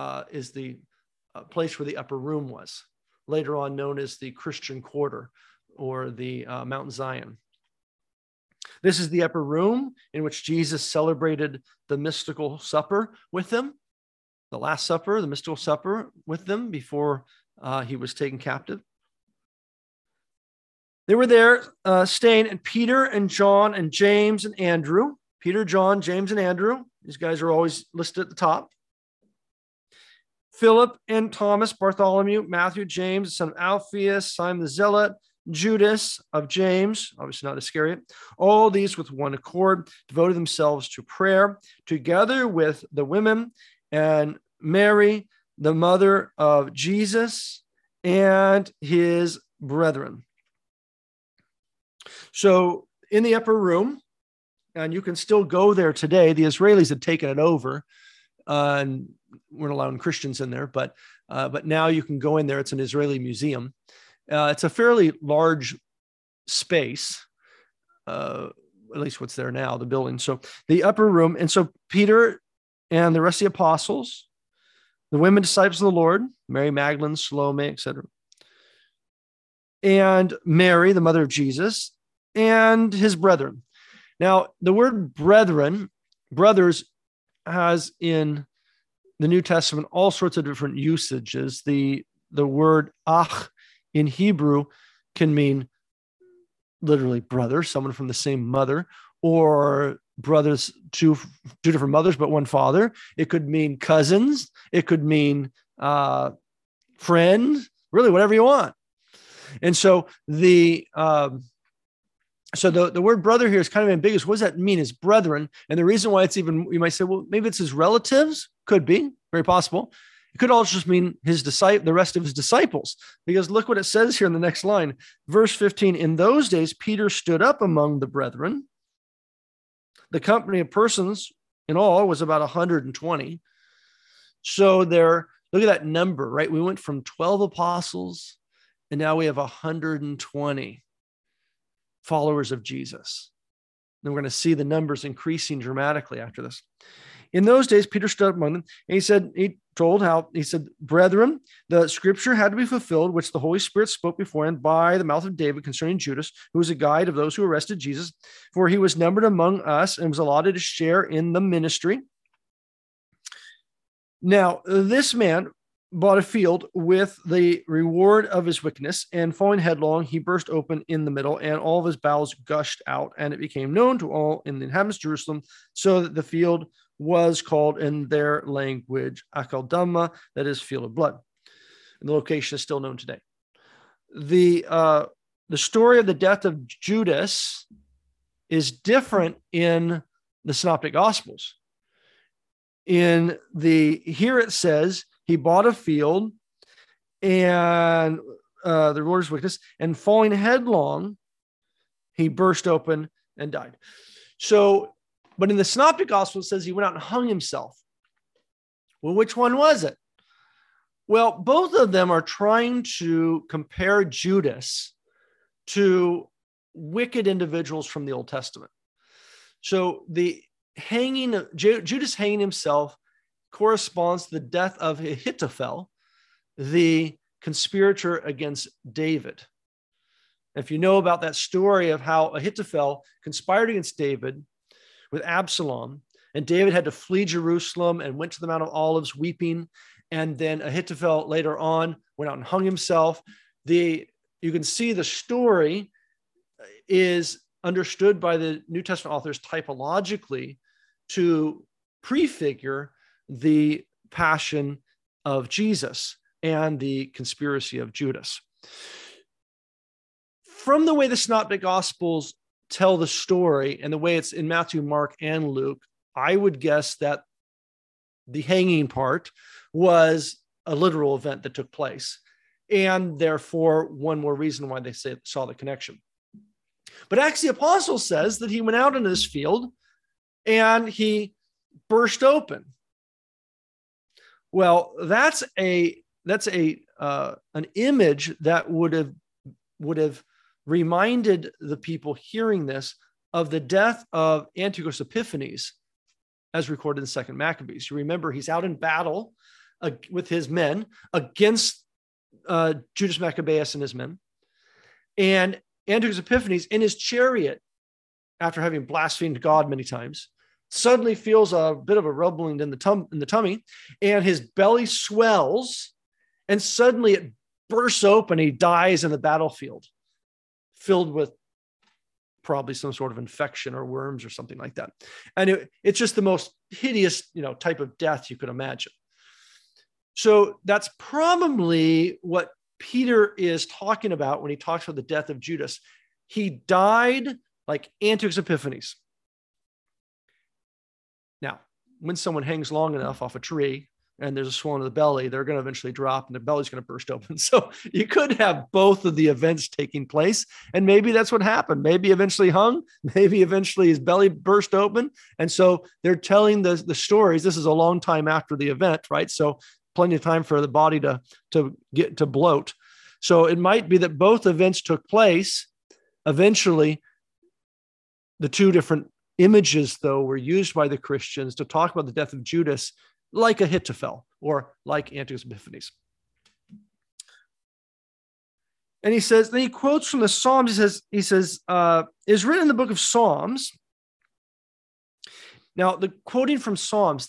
place where the upper room was, later on known as the Christian Quarter or the Mount Zion. This is the upper room in which Jesus celebrated the mystical supper with them, the Last Supper, the mystical supper with them before he was taken captive. They were there staying, and Peter and John and James and Andrew. Peter, John, James, and Andrew. These guys are always listed at the top. Philip and Thomas, Bartholomew, Matthew, James, the son of Alphaeus, Simon the Zealot, Judas of James, obviously not Iscariot. All these with one accord devoted themselves to prayer, together with the women and Mary, the mother of Jesus, and his brethren. So in the upper room, and you can still go there today. The Israelis had taken it over and weren't allowing Christians in there, but now you can go in there. It's an Israeli museum. It's a fairly large space, at least what's there now, the building. So the upper room. And so Peter and the rest of the apostles, the women disciples of the Lord, Mary Magdalene, Salome, etc., and Mary, the mother of Jesus, and his brethren. Now, the word brethren, brothers, has in the New Testament all sorts of different usages. The word ach in Hebrew can mean literally brother, someone from the same mother, or brothers, two different mothers, but one father. It could mean cousins. It could mean friend, really whatever you want. And so the word brother here is kind of ambiguous. What does that mean? Is brethren. And the reason why it's even, you might say, well, maybe it's his relatives. Could be, very possible. It could also just mean the rest of his disciples, because look what it says here in the next line. Verse 15, in those days, Peter stood up among the brethren. The company of persons in all was about 120. So look at that number, right? We went from 12 apostles and now we have 120 followers of Jesus. And we're going to see the numbers increasing dramatically after this. In those days, Peter stood up among them, and he said, brethren, the scripture had to be fulfilled, which the Holy Spirit spoke beforehand by the mouth of David concerning Judas, who was a guide of those who arrested Jesus, for he was numbered among us and was allotted a share in the ministry. Now, this man bought a field with the reward of his wickedness, and falling headlong, he burst open in the middle, and all of his bowels gushed out, and it became known to all in the inhabitants of Jerusalem, so that the field was called in their language Akeldama, that is, field of blood. And the location is still known today. The story of the death of Judas is different in the Synoptic Gospels. Here it says he bought a field, and the reward of his wickedness, and falling headlong, he burst open and died. So, but in the Synoptic Gospel, it says he went out and hung himself. Well, which one was it? Well, both of them are trying to compare Judas to wicked individuals from the Old Testament. So the Judas hanging himself corresponds to the death of Ahithophel, the conspirator against David. If you know about that story of how Ahithophel conspired against David with Absalom, and David had to flee Jerusalem and went to the Mount of Olives weeping, and then Ahithophel later on went out and hung himself. You can see the story is understood by the New Testament authors typologically to prefigure the passion of Jesus and the conspiracy of Judas. From the way the Synoptic Gospels tell the story and the way it's in Matthew, Mark, and Luke, I would guess that the hanging part was a literal event that took place, and therefore one more reason why they saw the connection. But Acts of the Apostles says that he went out into this field and he burst open. Well, that's an image that would have reminded the people hearing this of the death of Antiochus Epiphanes, as recorded in 2 Maccabees. You remember he's out in battle with his men against Judas Maccabeus and his men. And Antiochus Epiphanes in his chariot, after having blasphemed God many times, suddenly feels a bit of a rumbling in the tummy, and his belly swells, and suddenly it bursts open. He dies in the battlefield, filled with probably some sort of infection or worms or something like that. And it's just the most hideous, type of death you could imagine. So that's probably what Peter is talking about when he talks about the death of Judas. He died like Antiochus Epiphanes. Now, when someone hangs long enough off a tree and there's a swelling of the belly, they're going to eventually drop and the belly's going to burst open. So you could have both of the events taking place. And maybe that's what happened. Maybe eventually hung, maybe eventually his belly burst open. And so they're telling the stories. This is a long time after the event, right? So plenty of time for the body to get to bloat. So it might be that both events took place. Eventually, the two different images, though, were used by the Christians to talk about the death of Judas, like Ahithophel or like Antiochus Epiphanes. And he says, then he quotes from the Psalms. He says, is written in the book of Psalms. Now, the quoting from Psalms,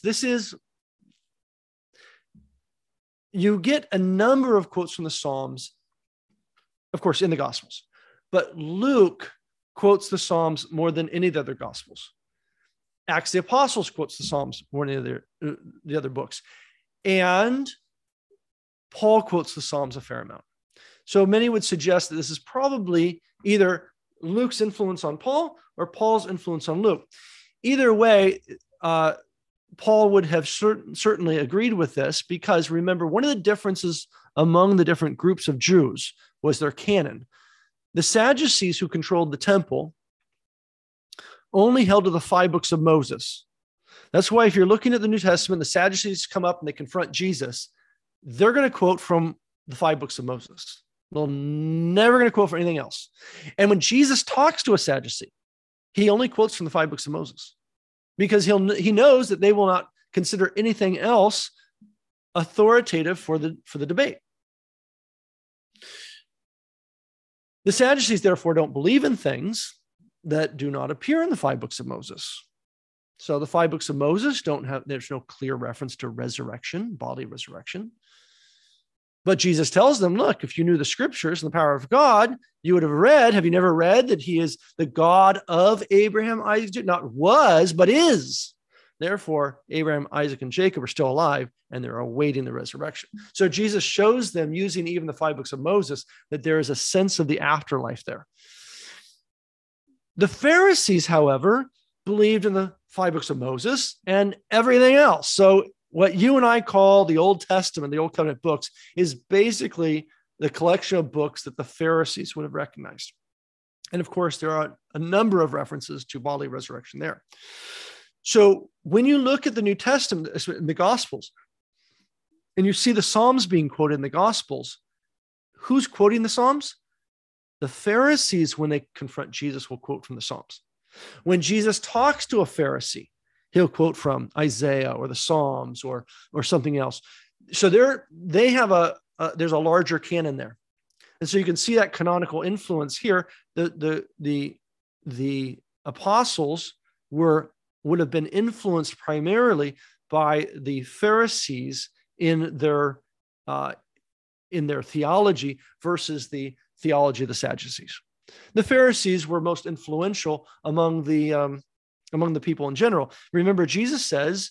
you get a number of quotes from the Psalms, of course, in the Gospels, but Luke quotes the Psalms more than any of the other Gospels. Acts of the Apostles quotes the Psalms more than the other books. And Paul quotes the Psalms a fair amount. So many would suggest that this is probably either Luke's influence on Paul or Paul's influence on Luke. Either way, Paul would have certainly agreed with this, because remember, one of the differences among the different groups of Jews was their canon. The Sadducees, who controlled the temple, only held to the 5 books of Moses. That's why if you're looking at the New Testament, the Sadducees come up and they confront Jesus, they're going to quote from the 5 books of Moses. They're never going to quote from anything else. And when Jesus talks to a Sadducee, He only quotes from the 5 books of Moses because he knows that they will not consider anything else authoritative for the debate. The Sadducees, therefore, don't believe in things that do not appear in the 5 books of Moses. So the 5 books of Moses there's no clear reference to resurrection, bodily resurrection. But Jesus tells them, look, if you knew the scriptures and the power of God, you would have you never read that he is the God of Abraham, Isaac, Jacob? Not was, but is. Therefore, Abraham, Isaac, and Jacob are still alive, and they're awaiting the resurrection. So Jesus shows them, using even the 5 books of Moses, that there is a sense of the afterlife there. The Pharisees, however, believed in the 5 books of Moses and everything else. So what you and I call the Old Testament, the Old Covenant books, is basically the collection of books that the Pharisees would have recognized. And of course, there are a number of references to bodily resurrection there. So when you look at the New Testament, in the Gospels, and you see the Psalms being quoted in the Gospels, who's quoting the Psalms? The Pharisees, when they confront Jesus, will quote from the Psalms. When Jesus talks to a Pharisee, he'll quote from Isaiah or the Psalms or something else. So there's a larger canon there. And so you can see that canonical influence here. The apostles would have been influenced primarily by the Pharisees in their theology versus the theology of the Sadducees. The Pharisees were most influential among the people in general. Remember, Jesus says,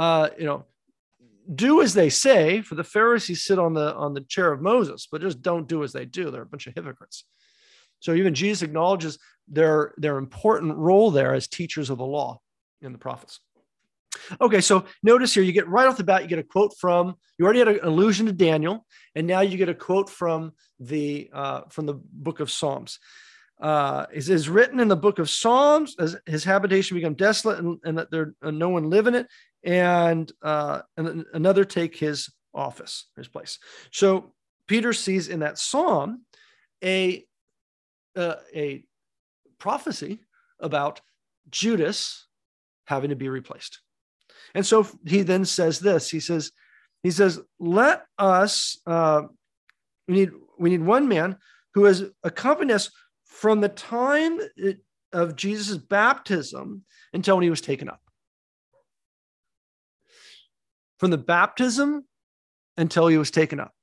do as they say, for the Pharisees sit on the chair of Moses, but just don't do as they do. They're a bunch of hypocrites. So even Jesus acknowledges their important role there as teachers of the law and the prophets. Okay, so notice here, you get right off the bat, you get a quote from, you already had an allusion to Daniel, and now you get a quote from the book of Psalms. It is written in the book of Psalms, as his habitation become desolate, and that there no one live in it, and another take his office, his place. So Peter sees in that psalm a prophecy about Judas having to be replaced. And so he then says this, he says, let us, we need one man who has accompanied us from the time of Jesus' baptism until when he was taken up. From the baptism until he was taken up.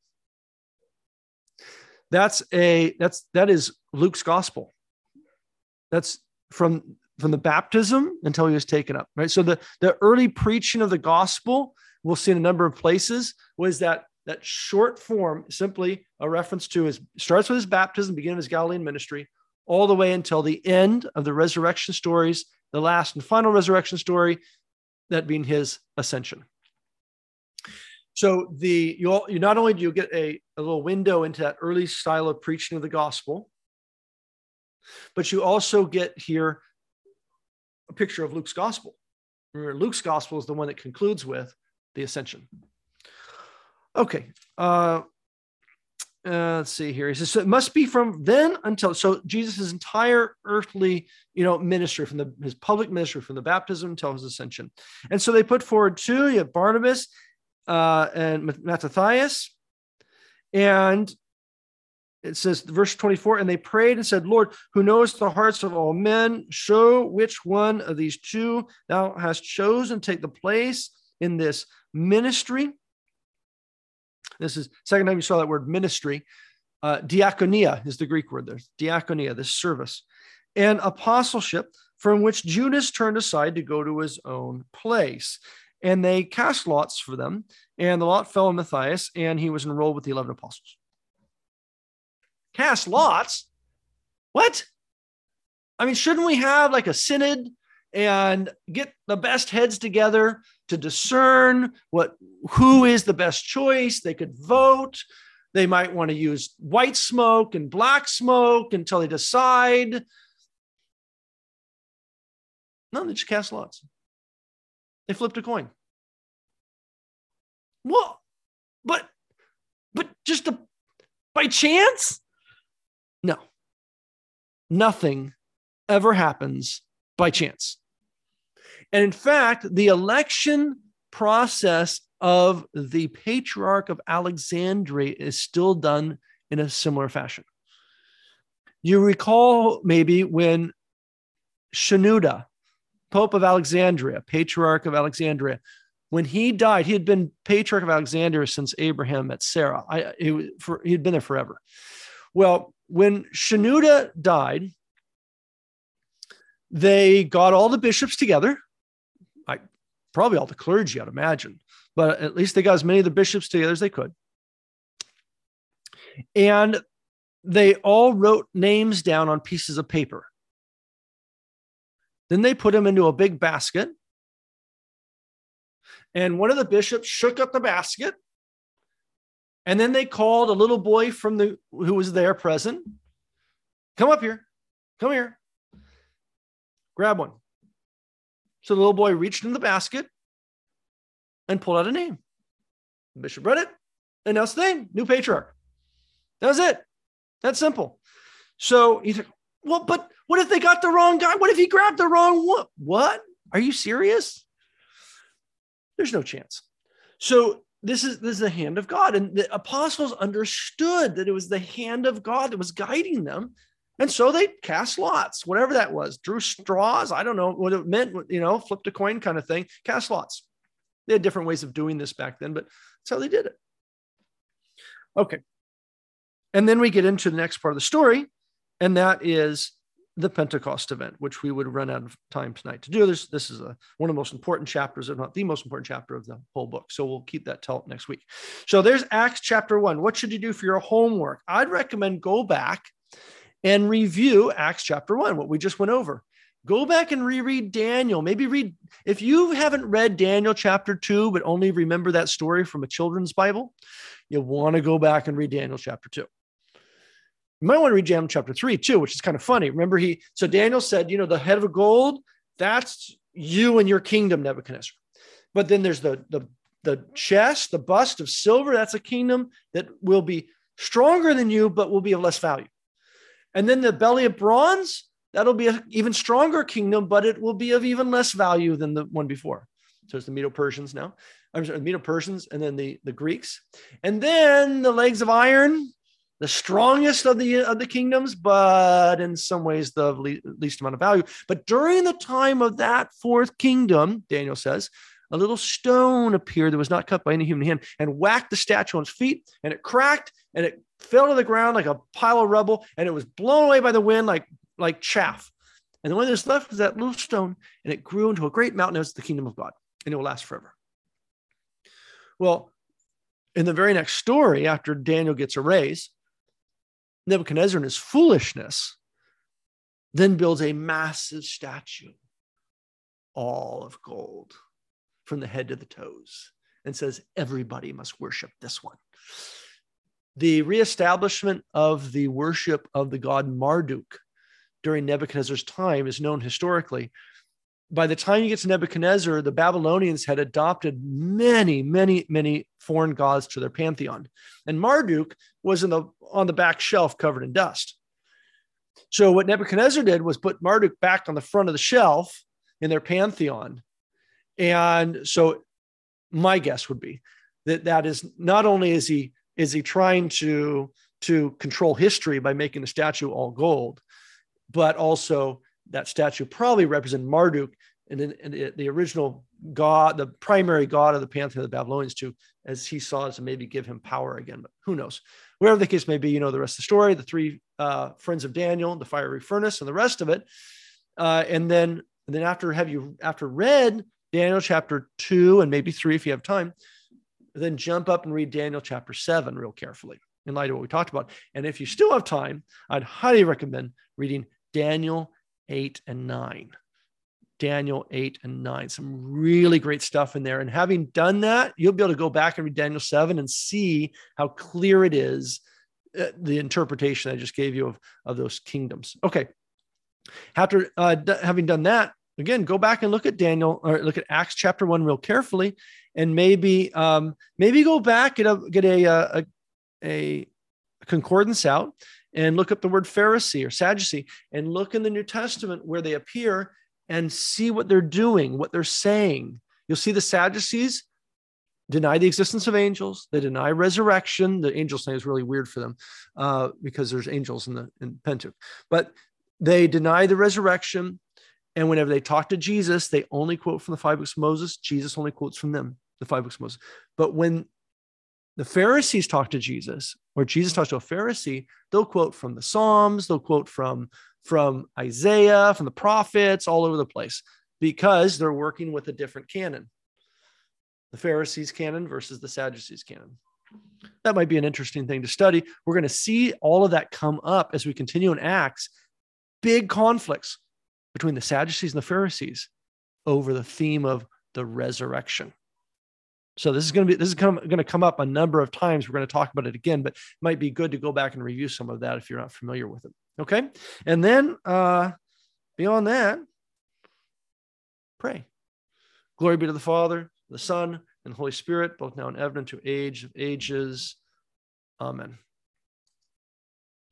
That is Luke's gospel. That's from the baptism until he was taken up, right? So the early preaching of the gospel, we'll see in a number of places, was that short form, simply a reference to starts with his baptism, beginning of his Galilean ministry, all the way until the end of the resurrection stories, the last and final resurrection story, that being his ascension. So you not only do you get a little window into that early style of preaching of the gospel, but you also get here a picture of Luke's gospel. Remember, Luke's gospel is the one that concludes with the ascension. Okay. Let's see here. He says, so it must be from then until, so Jesus' entire earthly, ministry, from his public ministry, from the baptism until his ascension. And so they put forward two, you have Barnabas and Matthias. And it says, verse 24, and they prayed and said, Lord, who knows the hearts of all men, show which one of these two thou hast chosen to take the place in this ministry. This is second time you saw that word ministry. Diakonia is the Greek word there. Diakonia, this service. And apostleship, from which Judas turned aside to go to his own place. And they cast lots for them. And the lot fell on Matthias, and he was enrolled with the 11 apostles. Cast lots? What? I mean, shouldn't we have like a synod and get the best heads together to discern who is the best choice? They could vote. They might want to use white smoke and black smoke until they decide. No, they just cast lots. They flipped a coin. Well, but just by chance? No. Nothing ever happens by chance. And in fact, the election process of the Patriarch of Alexandria is still done in a similar fashion. You recall maybe when Shenouda, Pope of Alexandria, Patriarch of Alexandria, when he died, he had been Patriarch of Alexandria since Abraham met Sarah. He'd been there forever. Well, when Shenouda died, they got all the bishops together, probably all the clergy, I'd imagine, but at least they got as many of the bishops together as they could. And they all wrote names down on pieces of paper. Then they put them into a big basket. And one of the bishops shook up the basket. And then they called a little boy who was there present. Come up here. Come here. Grab one. So the little boy reached in the basket and pulled out a name. The bishop read it, announced the name, new patriarch. That was it. That's simple. So he's like, well, but what if they got the wrong guy? What if he grabbed the wrong one? What? Are you serious? There's no chance. So this is the hand of God. And the apostles understood that it was the hand of God that was guiding them. And so they cast lots, whatever that was, drew straws. I don't know what it meant, flipped a coin kind of thing, cast lots. They had different ways of doing this back then, but that's how they did it. Okay. And then we get into the next part of the story, and that is the Pentecost event, which we would run out of time tonight to do. This is one of the most important chapters, if not the most important chapter of the whole book. So we'll keep that till next week. So there's Acts chapter 1. What should you do for your homework? I'd recommend go back and review Acts chapter 1, what we just went over. Go back and reread Daniel. Maybe read, if you haven't read Daniel chapter 2, but only remember that story from a children's Bible, you want to go back and read Daniel chapter 2. You might want to read Daniel chapter 3 too, which is kind of funny. Remember, so Daniel said, the head of gold, that's you and your kingdom, Nebuchadnezzar. But then there's the chest, the bust of silver, that's a kingdom that will be stronger than you, but will be of less value. And then the belly of bronze, that'll be an even stronger kingdom, but it will be of even less value than the one before. So it's the Medo-Persians now. I'm sorry, the Medo-Persians, and then the Greeks. And then the legs of iron, the strongest of the kingdoms, but in some ways the least amount of value. But during the time of that fourth kingdom, Daniel says, a little stone appeared that was not cut by any human hand and whacked the statue on its feet, and it cracked and it fell to the ground like a pile of rubble, and it was blown away by the wind like chaff. And the one that's left was that little stone, and it grew into a great mountain. It's the kingdom of God, and it will last forever. Well, in the very next story, after Daniel gets a raise, Nebuchadnezzar, in his foolishness, then builds a massive statue, all of gold, from the head to the toes, and says, everybody must worship this one. The reestablishment of the worship of the god Marduk during Nebuchadnezzar's time is known historically. By the time you get to Nebuchadnezzar, the Babylonians had adopted many, many, many foreign gods to their pantheon. And Marduk was on the back shelf covered in dust. So what Nebuchadnezzar did was put Marduk back on the front of the shelf in their pantheon. And so my guess would be that is not only is he trying to control history by making the statue all gold, but also that statue probably represented Marduk and the original god, the primary god of the pantheon of the Babylonians, too, as he saw as to maybe give him power again. But who knows? Whatever the case may be, the rest of the story, the three friends of Daniel, the fiery furnace, and the rest of it. And then after read Daniel chapter 2 and maybe 3, if you have time, then jump up and read Daniel chapter 7 real carefully in light of what we talked about. And if you still have time, I'd highly recommend reading Daniel 8 and 9. Daniel 8 and 9. Some really great stuff in there. And having done that, you'll be able to go back and read Daniel 7 and see how clear it is, the interpretation I just gave you of those kingdoms. Okay. After having done that, again, go back and look at Daniel, or look at Acts chapter 1 real carefully, and maybe go back, get a concordance out and look up the word Pharisee or Sadducee and look in the New Testament where they appear and see what they're doing, what they're saying. You'll see the Sadducees deny the existence of angels. They deny resurrection. The angels thing is really weird for them because there's angels in Pentateuch. But they deny the resurrection. And whenever they talk to Jesus, they only quote from the 5 books of Moses. Jesus only quotes from them, the 5 books of Moses. But when the Pharisees talk to Jesus, or Jesus talks to a Pharisee, they'll quote from the Psalms, they'll quote from Isaiah, from the prophets, all over the place, because they're working with a different canon. The Pharisees' canon versus the Sadducees' canon. That might be an interesting thing to study. We're going to see all of that come up as we continue in Acts. Big conflicts between the Sadducees and the Pharisees over the theme of the resurrection. So this is going to come up a number of times. We're going to talk about it again, but it might be good to go back and review some of that if you're not familiar with it. Okay. And then beyond that, pray. Glory be to the Father, the Son, and the Holy Spirit, both now and ever, and to age of ages. Amen.